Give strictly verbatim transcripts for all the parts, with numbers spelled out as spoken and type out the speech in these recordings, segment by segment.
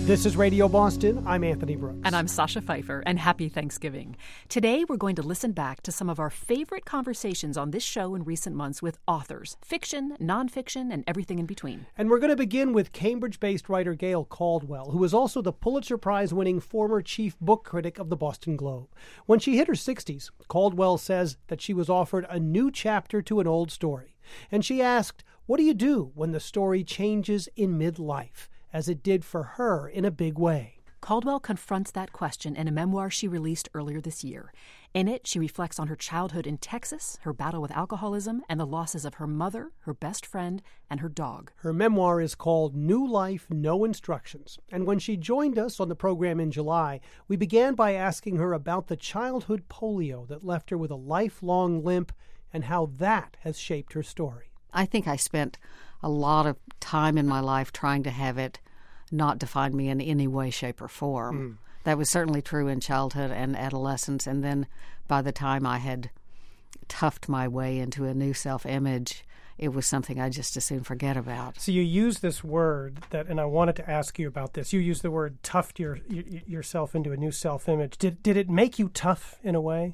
This is Radio Boston. I'm Anthony Brooks. And I'm Sasha Pfeiffer, and happy Thanksgiving. Today, we're going to listen back to some of our favorite conversations on this show in recent months with authors, fiction, nonfiction, and everything in between. And we're going to begin with Cambridge-based writer Gail Caldwell, who is also the Pulitzer Prize-winning former chief book critic of the Boston Globe. When she hit her sixties, Caldwell says that she was offered a new chapter to an old story. And she asked, what do you do when the story changes in midlife, as it did for her in a big way? Caldwell confronts that question in a memoir she released earlier this year. In it, she reflects on her childhood in Texas, her battle with alcoholism, and the losses of her mother, her best friend, and her dog. Her memoir is called New Life, No Instructions. And when she joined us on the program in July, we began by asking her about the childhood polio that left her with a lifelong limp and how that has shaped her story. I think I spent a lot of time in my life trying to have it not define me in any way, shape, or form. Mm. That was certainly true in childhood and adolescence. And then by the time I had toughed my way into a new self-image, it was something I just as soon forget about. So you use this word, that, and I wanted to ask you about this. You use the word toughed your, yourself into a new self-image. Did, did it make you tough in a way?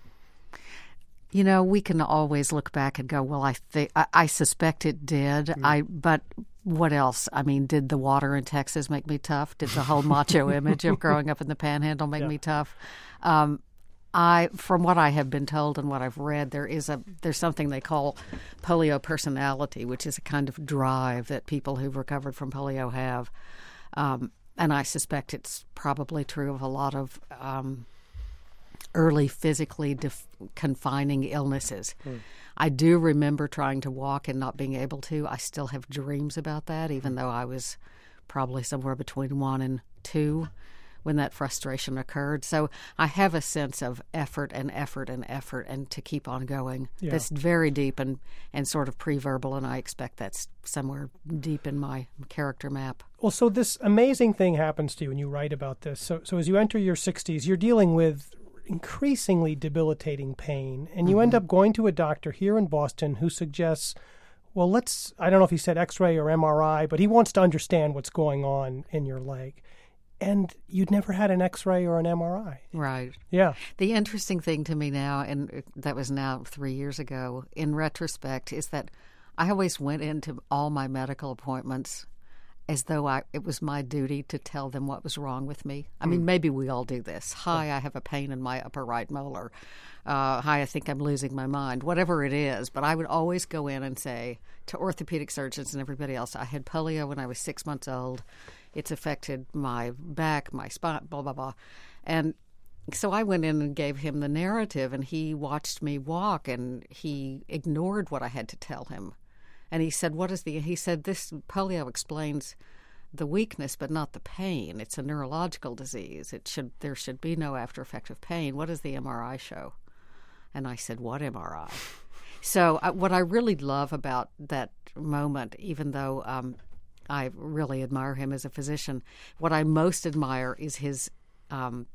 You know, we can always look back and go, well, I think I, I suspect it did. Mm. I but what else? I mean, did the water in Texas make me tough? Did the whole macho image of growing up in the Panhandle make yeah. me tough? Um, I, from what I have been told and what I've read, there is a there's something they call polio personality, which is a kind of drive that people who've recovered from polio have, um, and I suspect it's probably true of a lot of Um, early physically def- confining illnesses. Mm. I do remember trying to walk and not being able to. I still have dreams about that, even though I was probably somewhere between one and two when that frustration occurred. So I have a sense of effort and effort and effort and to keep on going. Yeah. That's very deep and, and sort of pre-verbal, and I expect that's somewhere deep in my character map. Well, so this amazing thing happens to you, and you write about this. So, so as you enter your sixties, you're dealing with increasingly debilitating pain, and you mm-hmm. end up going to a doctor here in Boston who suggests, well, let's, I don't know if he said X-ray or M R I, but he wants to understand what's going on in your leg. And you'd never had an X-ray or an M R I. Right. Yeah. The interesting thing to me now, and that was now three years ago, in retrospect, is that I always went into all my medical appointments as though I, it was my duty to tell them what was wrong with me. I mean, mm. maybe we all do this. Hi, I have a pain in my upper right molar. Uh, hi, I think I'm losing my mind. Whatever it is. But I would always go in and say to orthopedic surgeons and everybody else, I had polio when I was six months old. It's affected my back, my spine, blah, blah, blah. And so I went in and gave him the narrative, and he watched me walk, and he ignored what I had to tell him. And he said, what is the, he said, this polio explains the weakness, but not the pain. It's a neurological disease. It should, there should be no after effect of pain. What does the M R I show? And I said, what M R I? So uh, what I really love about that moment, even though um, I really admire him as a physician, what I most admire is his um,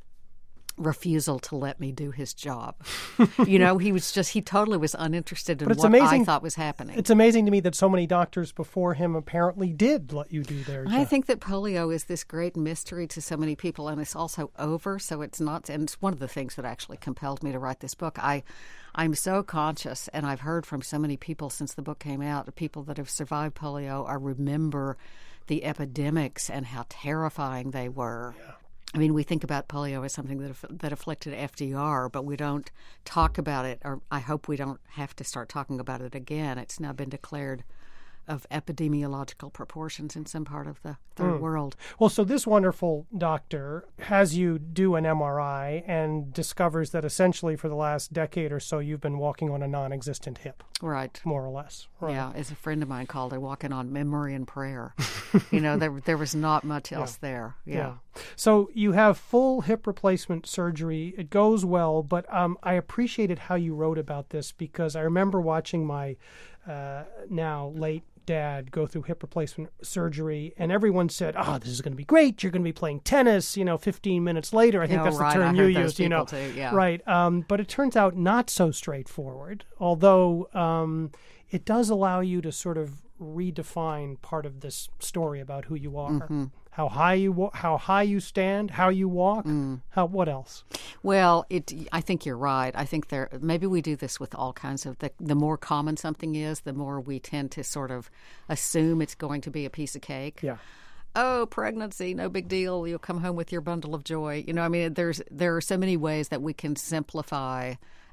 refusal to let me do his job. You know, he was just, he totally was uninterested in what amazing, I thought was happening. It's amazing to me that so many doctors before him apparently did let you do their job. I think that polio is this great mystery to so many people, and it's also over, so it's not, and it's one of the things that actually compelled me to write this book. I, I'm so conscious, and I've heard from so many people since the book came out, people that have survived polio or remember the epidemics and how terrifying they were. Yeah. I mean, we think about polio as something that that afflicted F D R, but we don't talk about it, or I hope we don't have to start talking about it again. It's now been declared of epidemiological proportions in some part of the third mm. world. Well, so this wonderful doctor has you do an M R I and discovers that essentially for the last decade or so you've been walking on a non-existent hip. Right. More or less. Right. Yeah, as a friend of mine called it, walking on memory and prayer. You know, there there was not much else yeah. there. Yeah. yeah. So you have full hip replacement surgery. It goes well, but um, I appreciated how you wrote about this, because I remember watching my uh, now late dad go through hip replacement surgery, and everyone said, oh, this is going to be great. You're going to be playing tennis, you know, fifteen minutes later. I think oh, that's right. the term I you heard used, you know. Too. Yeah. Right. Um, but it turns out not so straightforward, although um, it does allow you to sort of redefine part of this story about who you are. Mm-hmm. how high you wa- how high you stand, how you walk. Mm. How what else? Well, it. I think you're right. I think there. Maybe we do this with all kinds of. The, the more common something is, the more we tend to sort of assume it's going to be a piece of cake. Yeah. Oh, pregnancy, no big deal. You'll come home with your bundle of joy. You know, I mean, there's there are so many ways that we can simplify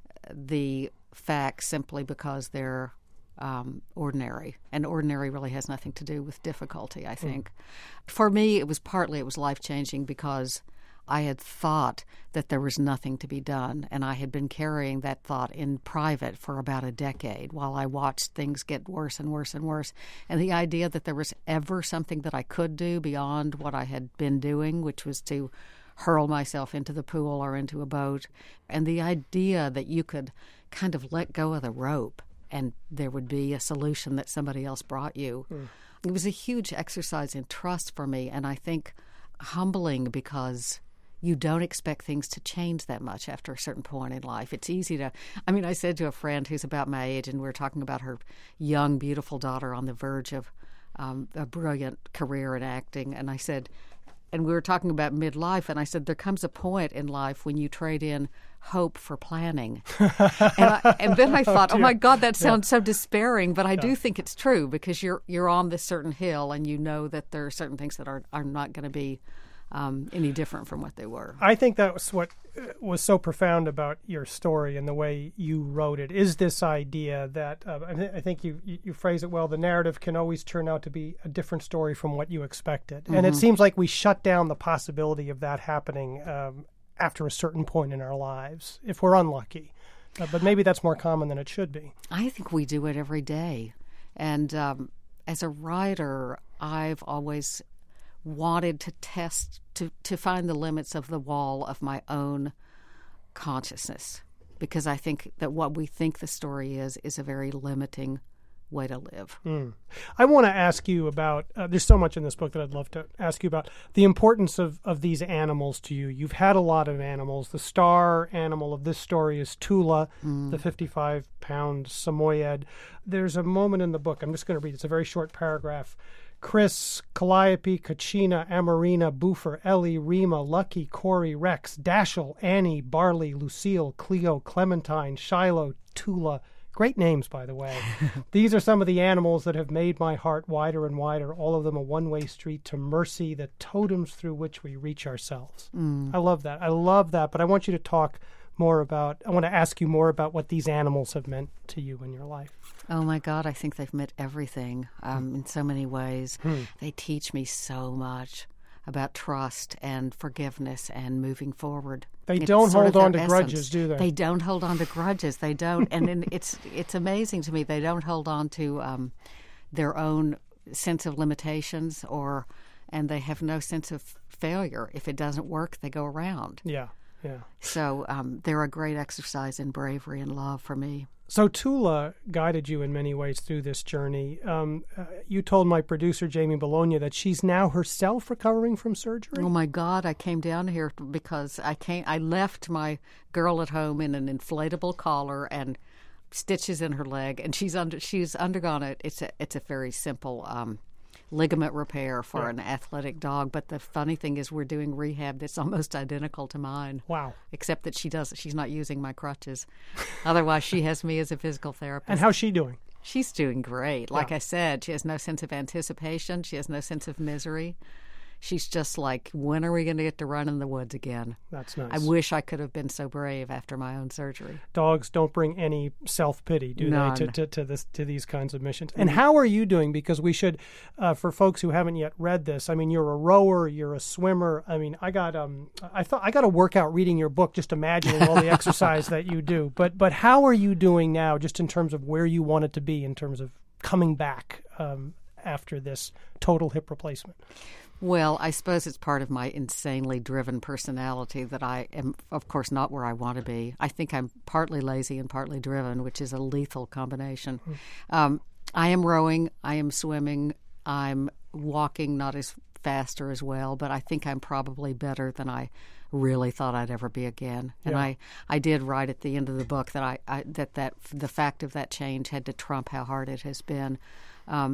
the facts simply because they're um, ordinary, and ordinary really has nothing to do with difficulty. I think, mm. for me, it was partly it was life changing because I had thought that there was nothing to be done, and I had been carrying that thought in private for about a decade while I watched things get worse and worse and worse. And the idea that there was ever something that I could do beyond what I had been doing, which was to hurl myself into the pool or into a boat, and the idea that you could kind of let go of the rope and there would be a solution that somebody else brought you. Mm. It was a huge exercise in trust for me, and I think humbling because you don't expect things to change that much after a certain point in life. It's easy to, I mean, I said to a friend who's about my age, and we were talking about her young, beautiful daughter on the verge of um, a brilliant career in acting, and I said, and we were talking about midlife, and I said, there comes a point in life when you trade in hope for planning. and, I, and then I thought, oh, oh my God, that sounds yeah. so despairing, but I yeah. do think it's true because you're you're on this certain hill, and you know that there are certain things that are, are not going to be Um, any different from what they were. I think that was what was so profound about your story and the way you wrote it, is this idea that, uh, I, th- I think you, you, you phrase it well, the narrative can always turn out to be a different story from what you expected. Mm-hmm. And it seems like we shut down the possibility of that happening um, after a certain point in our lives, if we're unlucky. Uh, but maybe that's more common than it should be. I think we do it every day. And um, as a writer, I've always wanted to test, to, to find the limits of the wall of my own consciousness, because I think that what we think the story is is a very limiting way to live. Mm. I want to ask you about, uh, there's so much in this book that I'd love to ask you about, the importance of, of these animals to you. You've had a lot of animals. The star animal of this story is Tula, mm. the fifty-five pound Samoyed. There's a moment in the book, I'm just going to read, it's a very short paragraph. Chris, Calliope, Kachina, Amarina, Boofer, Ellie, Rima, Lucky, Corey, Rex, Dashiell, Annie, Barley, Lucille, Cleo, Clementine, Shiloh, Tula. Great names, by the way. These are some of the animals that have made my heart wider and wider, all of them a one-way street to mercy, the totems through which we reach ourselves. Mm. I love that. I love that, but I want you to talk more about, I want to ask you more about what these animals have meant to you in your life. Oh, my God, I think they've meant everything um, in so many ways. Hmm. They teach me so much about trust and forgiveness and moving forward. They it's don't hold on to essence. grudges, do they? They don't hold on to grudges. They don't. And then it's it's amazing to me. They don't hold on to um, their own sense of limitations, or and they have no sense of failure. If it doesn't work, they go around. Yeah, yeah. So um, they're a great exercise in bravery and love for me. So Tula guided you in many ways through this journey. Um, uh, you told my producer, Jamie Bologna, that she's now herself recovering from surgery. Oh, my God. I came down here because I came, I left my girl at home in an inflatable collar and stitches in her leg, and she's under she's undergone it. It's a, it's a very simple um, ligament repair for yeah. an athletic dog. But the funny thing is we're doing rehab that's almost identical to mine. Wow. Except that she does she's not using my crutches. Otherwise, she has me as a physical therapist. And how's she doing? She's doing great. Like yeah. I said, she has no sense of anticipation. She has no sense of misery. She's just like, when are we going to get to run in the woods again? That's nice. I wish I could have been so brave after my own surgery. Dogs don't bring any self-pity, do None. they, to, to, to, this, to these kinds of missions? And how are you doing? Because we should, uh, for folks who haven't yet read this, I mean, you're a rower, you're a swimmer. I mean, I got um, I thought I got to work out reading your book, just imagining all the exercise that you do. But but how are you doing now, just in terms of where you want it to be, in terms of coming back um, after this total hip replacement? Well, I suppose it's part of my insanely driven personality that I am, of course, not where I want to be. I think I'm partly lazy and partly driven, which is a lethal combination. Mm. Um, I am rowing, I am swimming, I'm walking, not as fast or as well, but I think I'm probably better than I really thought I'd ever be again. And yeah. I, I did write at the end of the book that I, I that, that the fact of that change had to trump how hard it has been. Um,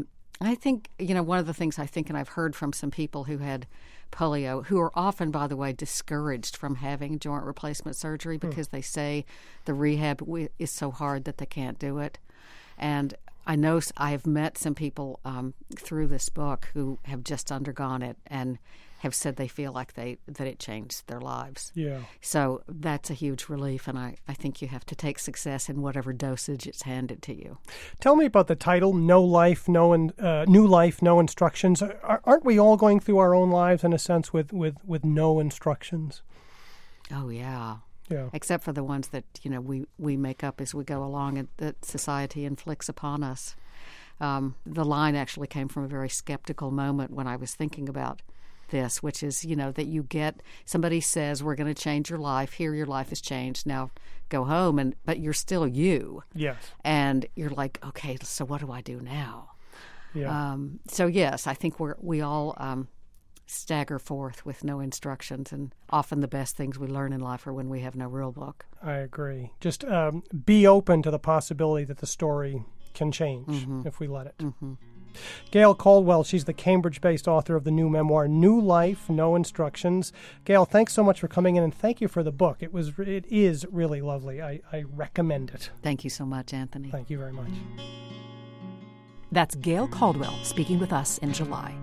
I think, you know, one of the things I think, and I've heard from some people who had polio, who are often, by the way, discouraged from having joint replacement surgery because mm. they say the rehab is so hard that they can't do it. And I know I have met some people um, through this book who have just undergone it and have said they feel like they that it changed their lives. Yeah. So that's a huge relief, and I, I think you have to take success in whatever dosage it's handed to you. Tell me about the title, No Life, No in, uh, New Life, No Instructions. Are, aren't we all going through our own lives, in a sense, with, with, with no instructions? Oh, yeah. Yeah. Except for the ones that, you know, we, we make up as we go along and that society inflicts upon us. Um, the line actually came from a very skeptical moment when I was thinking about this, which is, you know, that you get, somebody says, we're going to change your life. Here, your life has changed. Now go home. And but you're still you. Yes. And you're like, okay, so what do I do now? Yeah. Um, so, yes, I think we're, we all um, stagger forth with no instructions. And often the best things we learn in life are when we have no rule book. I agree. Just um, be open to the possibility that the story can change mm-hmm. if we let it. Mm-hmm. Gail Caldwell, she's the Cambridge-based author of the new memoir, New Life, No Instructions. Gail, thanks so much for coming in, and thank you for the book. It was, it is really lovely. I, I recommend it. Thank you so much, Anthony. Thank you very much. That's Gail Caldwell speaking with us in July.